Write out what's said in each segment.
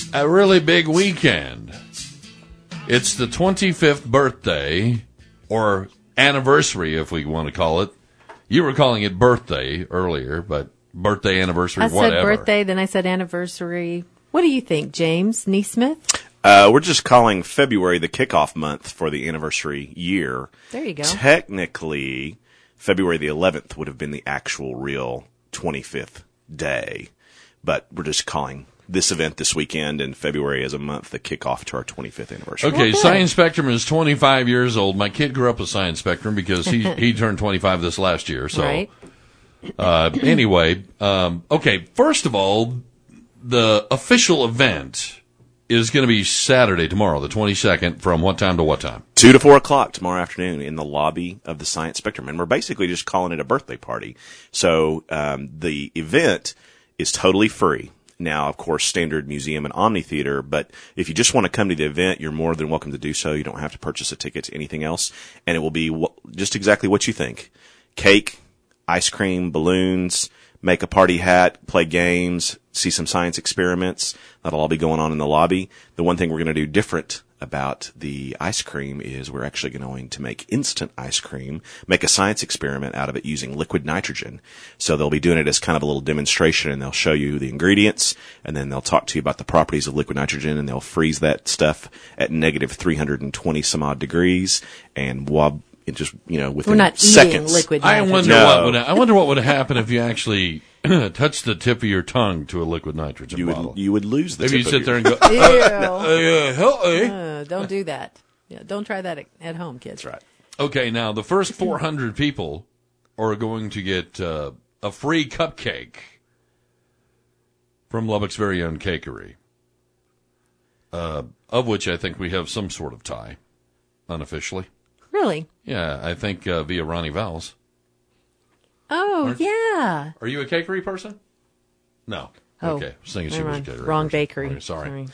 a really big weekend. It's the 25th birthday, or anniversary, if we want to call it. You were calling it birthday earlier, but birthday, anniversary, whatever. I said birthday, then I said anniversary. What do you think, James Neesmith? We're just calling February the kickoff month for the anniversary year. There you go. Technically, February the 11th would have been the actual real 25th day, but we're just calling this event this weekend and February as a month the kickoff to our 25th anniversary. Okay, Science Spectrum is 25 years old. My kid grew up with Science Spectrum because he turned 25 this last year. So, right. Anyway, okay, first of all, the official event is going to be Saturday, tomorrow, the 22nd, from what time to what time? 2 to 4 o'clock tomorrow afternoon in the lobby of the Science Spectrum. And we're basically just calling it a birthday party. So the event is totally free. Now, of course, standard museum and Omni Theater, but if you just want to come to the event, you're more than welcome to do so. You don't have to purchase a ticket to anything else. And it will be just exactly what you think. Cake, ice cream, balloons, make a party hat, play games, see some science experiments. That'll all be going on in the lobby. The one thing we're going to do different about the ice cream is we're actually going to make instant ice cream, make a science experiment out of it using liquid nitrogen. So they'll be doing it as kind of a little demonstration, and they'll show you the ingredients, and then they'll talk to you about the properties of liquid nitrogen, and they'll freeze that stuff at negative 320 some odd degrees, and it just, within We're not seconds. Eating liquid I nitrogen. wonder what would happen if you actually touched the tip of your tongue to a liquid nitrogen bottle. You would lose the Maybe tip you of sit there your... and go, Don't do that. Yeah, don't try that at home, kids. That's right. Okay, now the first 400 people are going to get a free cupcake from Lubbock's very own cakery, of which I think we have some sort of tie, unofficially. Really? Yeah, I think via Ronnie Vowles. Oh, yeah. Are you a cakery person? No. Oh, okay. I was thinking she was a cakery wrong person. bakery. Okay, sorry.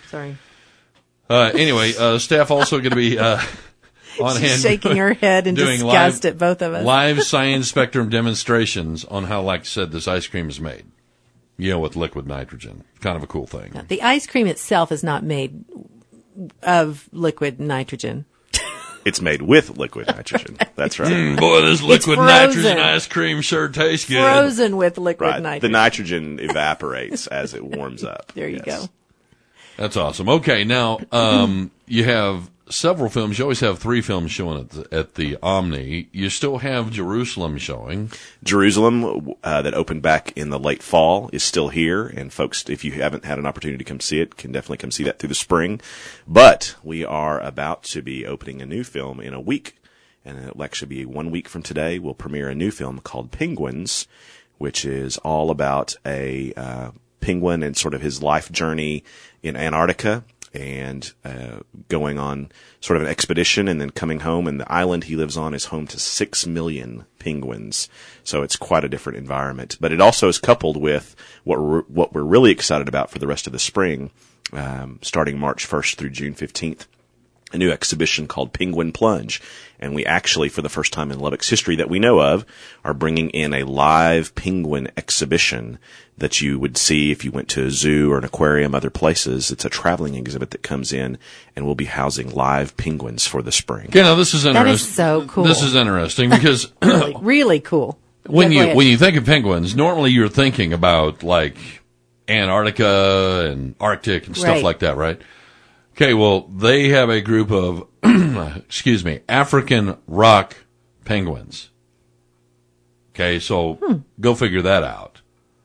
Sorry. Anyway, staff also going to be on She's hand shaking her head in doing disgust at both of us. live Science Spectrum demonstrations on how, like I said, this ice cream is made. With liquid nitrogen. Kind of a cool thing. The ice cream itself is not made of liquid nitrogen. It's made with liquid nitrogen. That's right. Boy, this liquid frozen. nitrogen ice cream sure tastes good. Frozen with liquid Right. nitrogen. The nitrogen evaporates as it warms up. There you go. That's awesome. Okay, now you have several films. You always have 3 films showing at the Omni. You still have Jerusalem showing. Jerusalem, that opened back in the late fall, is still here. And folks, if you haven't had an opportunity to come see it, can definitely come see that through the spring. But we are about to be opening a new film in a week. And it'll actually be 1 week from today. We'll premiere a new film called Penguins, which is all about a penguin and sort of his life journey in Antarctica, and going on sort of an expedition and then coming home. And the island he lives on is home to 6 million penguins. So it's quite a different environment. But it also is coupled with what we're really excited about for the rest of the spring, starting March 1st through June 15th. A new exhibition called Penguin Plunge. And we actually, for the first time in Lubbock's history that we know of, are bringing in a live penguin exhibition that you would see if you went to a zoo or an aquarium, other places. It's a traveling exhibit that comes in, and we'll be housing live penguins for the spring. Okay, now this is interesting. That is so cool. This is interesting because really, really cool. when Yeah, go ahead. you think of penguins, normally you're thinking about like Antarctica and Arctic and stuff Right. like that, right? Okay, well, they have a group of, African rock penguins. Okay, so go figure that out.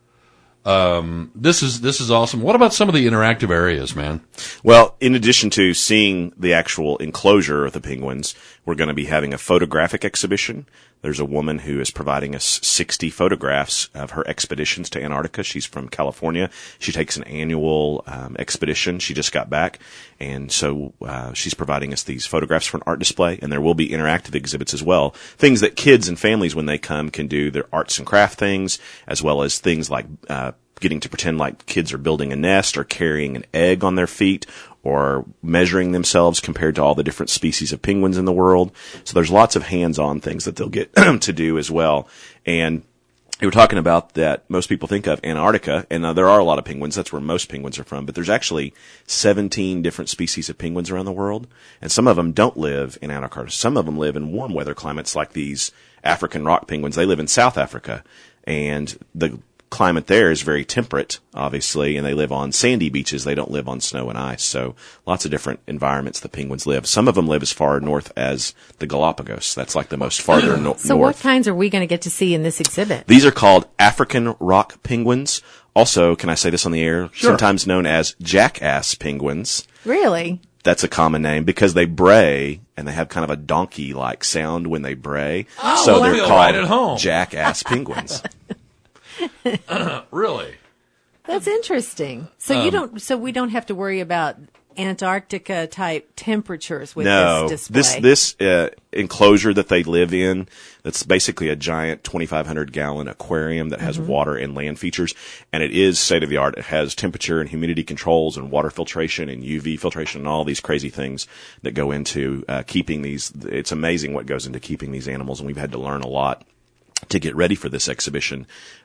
This is awesome. What about some of the interactive areas, man? Well, in addition to seeing the actual enclosure of the penguins, we're going to be having a photographic exhibition. There's a woman who is providing us 60 photographs of her expeditions to Antarctica. She's from California. She takes an annual expedition. She just got back. And so she's providing us these photographs for an art display. And there will be interactive exhibits as well. Things that kids and families, when they come, can do their arts and craft things, as well as things like getting to pretend like kids are building a nest or carrying an egg on their feet or measuring themselves compared to all the different species of penguins in the world. So there's lots of hands-on things that they'll get to do as well. And we were talking about that most people think of Antarctica, and there are a lot of penguins. That's where most penguins are from. But there's actually 17 different species of penguins around the world, and some of them don't live in Antarctica. Some of them live in warm weather climates like these African rock penguins. They live in South Africa, and the climate there is very temperate, obviously, and they live on sandy beaches. They don't live on snow and ice. So lots of different environments the penguins live. Some of them live as far north as the Galapagos. That's like the most farther north. So what kinds are we going to get to see in this exhibit? These are called African rock penguins. Also, can I say this on the air? Sure. Sometimes known as jackass penguins. Really? That's a common name because they bray and they have kind of a donkey-like sound when they bray. Oh, so well, I they're feel right at home. called jackass penguins. Really? That's interesting. So we don't have to worry about Antarctica type temperatures with this display. This enclosure that they live in, that's basically a giant 2,500 gallon aquarium that has water and land features, and it is state of the art. It has temperature and humidity controls and water filtration and UV filtration and all these crazy things that go into keeping these. It's amazing what goes into keeping these animals, and we've had to learn a lot to get ready for this exhibition.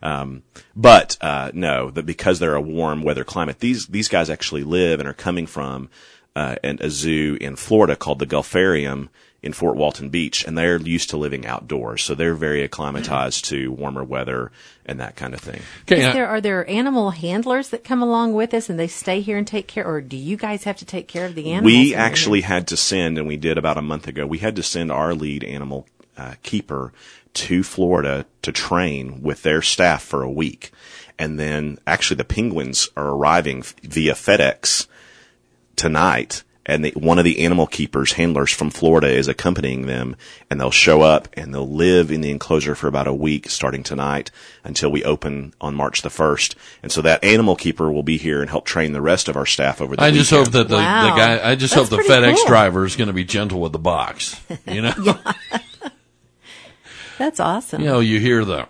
But because they're a warm weather climate, these guys actually live and are coming from a zoo in Florida called the Gulfarium in Fort Walton Beach, and they're used to living outdoors, so they're very acclimatized to warmer weather and that kind of thing. Okay, Are there animal handlers that come along with us and they stay here and take care, or do you guys have to take care of the animals? We actually had to send, and we did about a month ago, we had to send our lead animal keeper to Florida to train with their staff for a week. And then actually the penguins are arriving via FedEx tonight, and one of the animal keepers, handlers from Florida, is accompanying them, and they'll show up and they'll live in the enclosure for about a week starting tonight until we open on March the 1st. And so that animal keeper will be here and help train the rest of our staff over the weekend. just hope that the guy, That's hope the pretty FedEx cool. driver is going to be gentle with the box, you know? That's awesome. You know, you hear the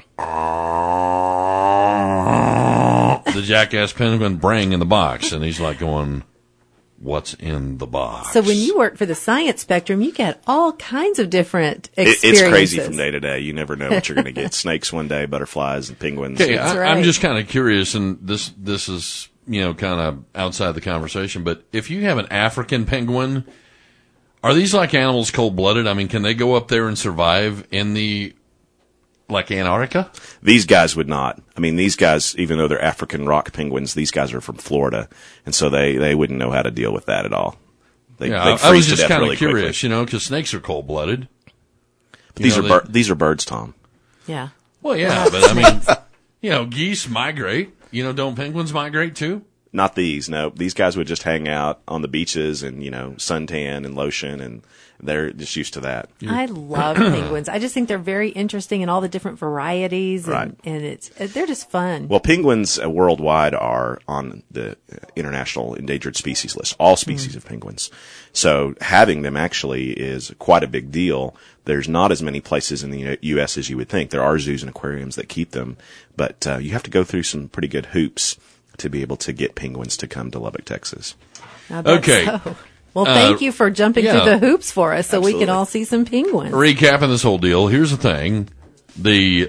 jackass penguin braying in the box, and he's like going, what's in the box? So when you work for the Science Spectrum, you get all kinds of different experiences. It's crazy from day to day. You never know what you're going to get. Snakes one day, butterflies and penguins. Okay, That's I'm right. just kind of curious, and this is, kind of outside the conversation, but if you have an African penguin, are these like animals cold-blooded? I mean, can they go up there and survive in like Antarctica? These guys would not. I mean, these guys, even though they're African rock penguins, these guys are from Florida, and so they wouldn't know how to deal with that at all. I was just kind of curious, because snakes are cold-blooded. These are birds, Tom. Yeah. Well, yeah, but I mean, geese migrate. Don't penguins migrate too? Not these. No, these guys would just hang out on the beaches and suntan and lotion, and they're just used to that. I love penguins. I just think they're very interesting in all the different varieties, and, Right. and they're just fun. Well, penguins worldwide are on the international endangered species list, all species of penguins. So having them actually is quite a big deal. There's not as many places in the U.S. as you would think. There are zoos and aquariums that keep them, but you have to go through some pretty good hoops to be able to get penguins to come to Lubbock, Texas. I bet Okay. so. Well, thank you for jumping through the hoops for us so we can Absolutely. all see some penguins. Recapping this whole deal, here's the thing. The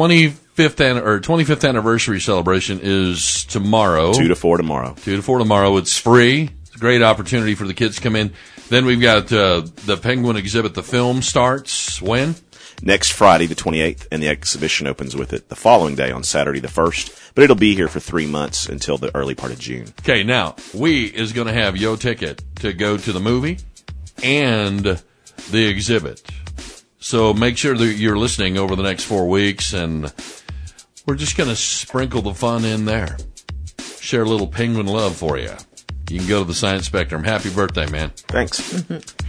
25th anniversary celebration is tomorrow. 2 to 4 tomorrow. 2 to 4 tomorrow. It's free. It's a great opportunity for the kids to come in. Then we've got the Penguin exhibit. The film starts when? Next Friday, the 28th, and the exhibition opens with it the following day on Saturday, the 1st. But it'll be here for 3 months until the early part of June. Okay, now, we is going to have your ticket to go to the movie and the exhibit. So make sure that you're listening over the next 4 weeks, and we're just going to sprinkle the fun in there. Share a little penguin love for you. You can go to the Science Spectrum. Happy birthday, man. Thanks.